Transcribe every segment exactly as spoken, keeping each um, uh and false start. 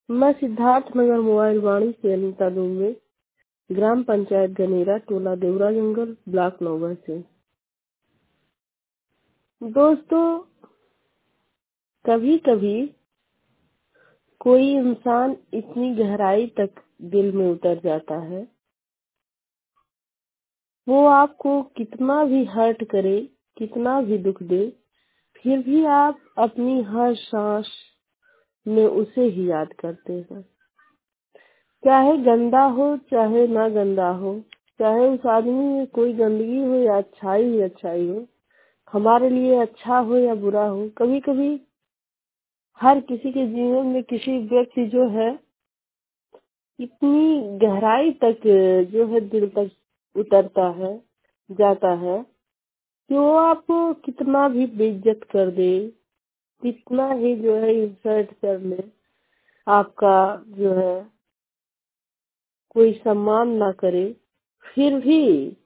मैं सिद्धार्थ नगर मोबाइल वाणी से अनीता दुबे, ग्राम पंचायत गनेरा, टोला देवरा जंगल, ब्लॉक नौगढ़ से। दोस्तों, कभी कभी कोई इंसान इतनी गहराई तक दिल में उतर जाता है, वो आपको कितना भी हर्ट करे, कितना भी दुख दे, फिर भी आप अपनी हर सांस में उसे ही याद करते हैं। चाहे गंदा हो चाहे ना गंदा हो, चाहे उस आदमी में कोई गंदगी हो या अच्छाई ही अच्छाई हो, हमारे लिए अच्छा हो या बुरा हो, कभी कभी हर किसी के जीवन में किसी व्यक्ति जो है इतनी गहराई तक जो है दिल तक उतरता है, जाता है कि वो आपको कितना भी बेइज्जत कर दे, कितना ही जो है इंसल्ट कर ले, आपका जो है कोई सम्मान ना करे, फिर भी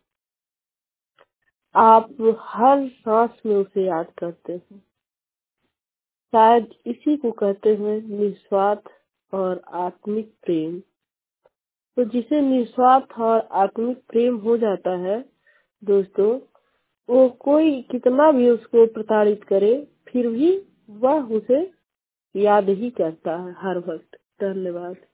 आप हर सांस में उसे याद करते हैं। शायद इसी को कहते हैं निस्वार्थ और आत्मिक प्रेम। तो जिसे निस्वार्थ और आत्मिक प्रेम हो जाता है दोस्तों, वो कोई कितना भी उसको प्रताड़ित करे, फिर भी वह उसे याद ही करता है हर वक्त। धन्यवाद।